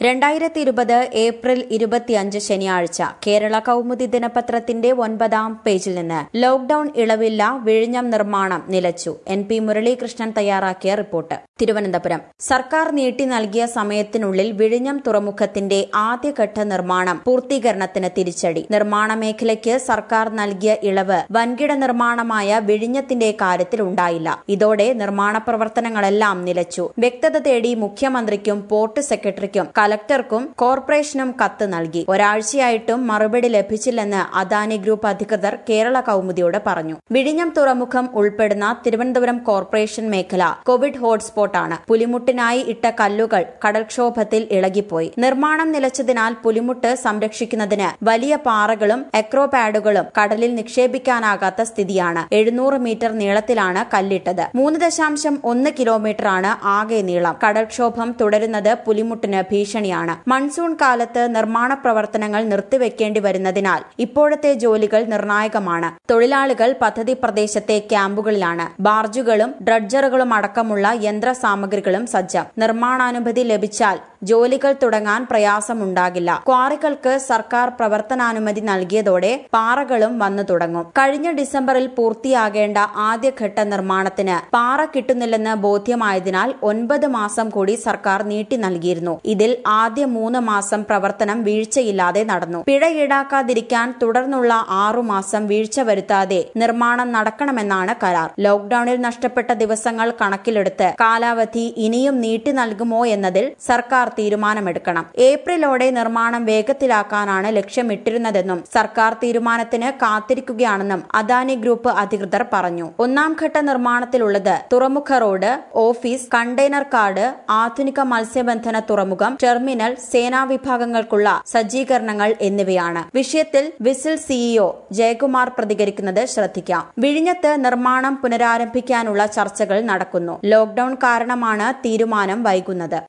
2020 April 25 ശനിയാഴ്ച കേരള കൗമുദി ദിനപത്രത്തിന്റെ 9-ാം പേജിൽ നിന്ന് ലോക്ഡൌൺ ഇളവില്ല, വിഴിഞ്ഞം നിർമ്മാണം നിലച്ചു. NP മുരളീകൃഷ്ണൻ തയ്യാറാക്കിയ റിപ്പോർട്ട്. തിരുവനന്തപുരം. സർക്കാർ നീട്ടി നൽകിയ സമയത്തിനുള്ളിൽ വിഴിഞ്ഞം തുറമുഖത്തിന്റെ ആദ്യഘട്ട നിർമ്മാണം പൂർത്തീകരണത്തിന് തിരിച്ചടി. നിർമ്മാണ മേഖലയ്ക്ക് സർക്കാർ നൽകിയ ഇളവ് വൻകിട നിർമ്മാണമായ വിഴിഞ്ഞത്തിന്റെ കാര്യത്തിൽ ഉണ്ടായില്ല. ഇതോടെ നിർമ്മാണ പ്രവർത്തനങ്ങളെല്ലാം നിലച്ചു. വ്യക്തത തേടി മുഖ്യമന്ത്രിക്കും പോർട്ട് സെക്രട്ടറിക്കും കളക്ടർക്കും കോർപ്പറേഷനും കത്ത് നൽകി. ഒരാഴ്ചയായിട്ടും മറുപടി ലഭിച്ചില്ലെന്ന് അദാനി ഗ്രൂപ്പ് അധികൃതർ കേരള കൗമുദിയോട് പറഞ്ഞു. വിഴിഞ്ഞം തുറമുഖം ഉൾപ്പെടുന്ന തിരുവനന്തപുരം കോർപ്പറേഷൻ മേഖല കോവിഡ് ഹോട്ട്സ്പോട്ടാണ്. പുലിമുട്ടിനായി ഇട്ട കല്ലുകൾ കടൽക്ഷോഭത്തിൽ ഇളകിപ്പോയി. നിർമ്മാണം നിലച്ചതിനാൽ പുലിമുട്ട് സംരക്ഷിക്കുന്നതിന് വലിയ പാറകളും അക്രോപാഡുകളും കടലിൽ നിക്ഷേപിക്കാനാകാത്ത സ്ഥിതിയാണ്. 700 മീറ്റർ നീളത്തിലാണ് കല്ലിട്ടത്. 3.1 കിലോമീറ്ററാണ് ആകെ നീളം. കടൽക്ഷോഭം തുടരുന്നത് പുലിമുട്ടിന് ഭീഷണിയാണ്. മൺസൂൺ കാലത്ത് നിർമ്മാണ പ്രവർത്തനങ്ങൾ നിർത്തിവെക്കേണ്ടി വരുന്നതിനാൽ ഇപ്പോഴത്തെ ജോലികൾ നിർണായകമാണ്. തൊഴിലാളികൾ പദ്ധതി പ്രദേശത്തെ ക്യാമ്പുകളിലാണ്. ബാർജുകളും ഡ്രഡ്ജറുകളും അടക്കമുള്ള യന്ത്ര സാമഗ്രികളും സജ്ജം. നിർമ്മാണാനുമതി ലഭിച്ചാൽ ജോലികൾ തുടങ്ങാൻ പ്രയാസമുണ്ടാകില്ല. ക്വാറികൾക്ക് സർക്കാർ പ്രവർത്തനാനുമതി നൽകിയതോടെ പാറകളും വന്നു തുടങ്ങും. കഴിഞ്ഞ ഡിസംബറിൽ പൂർത്തിയാകേണ്ട ആദ്യഘട്ട നിർമ്മാണത്തിന് പാറ കിട്ടുന്നില്ലെന്ന് ബോധ്യമായതിനാൽ 9 മാസം കൂടി സർക്കാർ നീട്ടി നൽകിയിരുന്നു. ഇതിൽ ആദ്യ 3 മാസം പ്രവർത്തനം വീഴ്ചയില്ലാതെ നടന്നു. പിഴ ഈടാക്കാതിരിക്കാൻ തുടർന്നുള്ള 6 മാസം വീഴ്ച വരുത്താതെ നിർമ്മാണം നടക്കണമെന്നാണ് കരാർ. ലോക്ഡൌണിൽ നഷ്ടപ്പെട്ട ദിവസങ്ങൾ കണക്കിലെടുത്ത് കാലാവധി ഇനിയും നീട്ടി നൽകുമോ എന്നതിൽ സർക്കാർ തീരുമാനമെടുക്കണം. ഏപ്രിലോടെ നിർമ്മാണം വേഗത്തിലാക്കാനാണ് ലക്ഷ്യമിട്ടിരുന്നതെന്നും സർക്കാർ തീരുമാനത്തിന് കാത്തിരിക്കുകയാണെന്നും അദാനി ഗ്രൂപ്പ് അധികൃതർ പറഞ്ഞു. 1-ാം ഘട്ട നിർമ്മാണത്തിലുള്ളത് തുറമുഖ റോഡ്, ഓഫീസ്, കണ്ടെയ്നർ കാർഡ്, ആധുനിക മത്സ്യബന്ധന തുറമുഖം, ടെർമിനൽ, സേനാ വിഭാഗങ്ങൾക്കുള്ള സജ്ജീകരണങ്ങൾ എന്നിവയാണ്. വിഷയത്തിൽ വിസിൽ സിഇഒ ജയകുമാർ പ്രതികരിക്കുന്നത് ശ്രദ്ധിക്കാം. വിഴിഞ്ഞത്ത് നിർമ്മാണം പുനരാരംഭിക്കാനുള്ള ചർച്ചകൾ നടക്കുന്നു. ലോക്ഡൌൺ കാരണമാണ് തീരുമാനം വൈകുന്നത്.